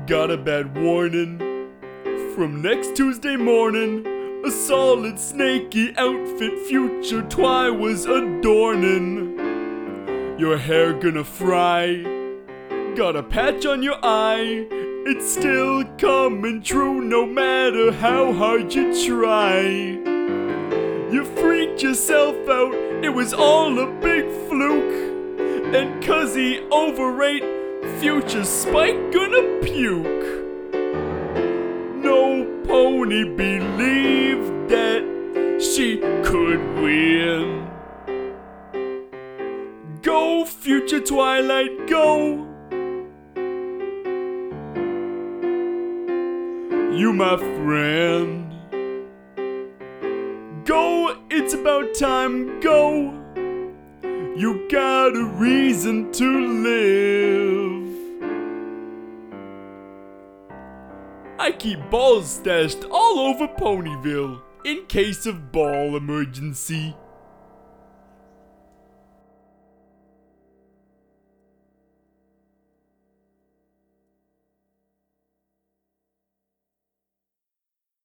Got a bad warning from next Tuesday morning. A solid snaky outfit future Twi was adorning. Your hair gonna fry. Got a patch on your eye. It's still coming true no matter how hard you try. You freaked yourself out, it was all a big fluke. And 'cause he overrate, future Spike gonna puke. No pony believed that she could win. Go, future Twilight, go! You my friend. Go, it's about time, go! You got a reason to live. I keep balls stashed all over Ponyville in case of ball emergency.